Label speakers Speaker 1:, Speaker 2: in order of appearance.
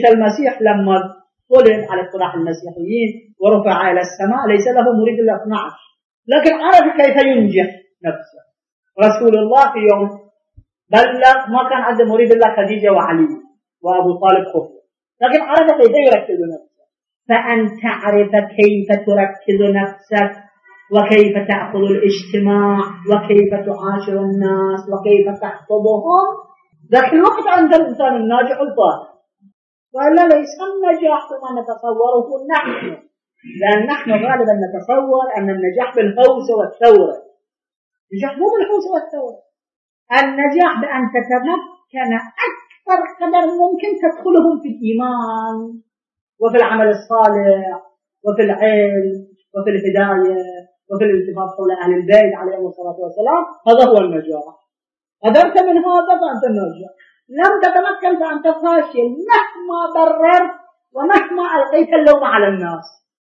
Speaker 1: عيسى المسيح لما طلب على اقتراح المسيحيين ورفع إلى السماء ليس له مريد إلا 12، لكن عرف كيف ينجح نفسه. رسول الله في يوم بلغ ما كان عنده مريد إلا خديجة وعلي وأبو طالب خفر، لكن عرف كيف يركز نفسه. فأن تعرف كيف تركز نفسك وكيف تأخذ الاجتماع وكيف تعاشر الناس وكيف تخطبهم، ذاك الوقت عند الإنسان الناجح الفاضل. وإلا ليس النجاح كما نتصوره نحن، لأن نحن غالبا نتصور أن النجاح بالهوس والثورة. النجاح مو بالهوس والثورة، النجاح بأن تتمكن أكثر قدر ممكن تدخلهم في الإيمان وفي العمل الصالح وفي العلم وفي الهداية وفي الالتفات حول أهل البيت عليهم الصلاة والسلام. هذا هو النجاح. قدرت من هذا فأنت ناجح، لم تتمكن فأنت فاشل مهما بررت ومهما ألقيت اللوم على الناس.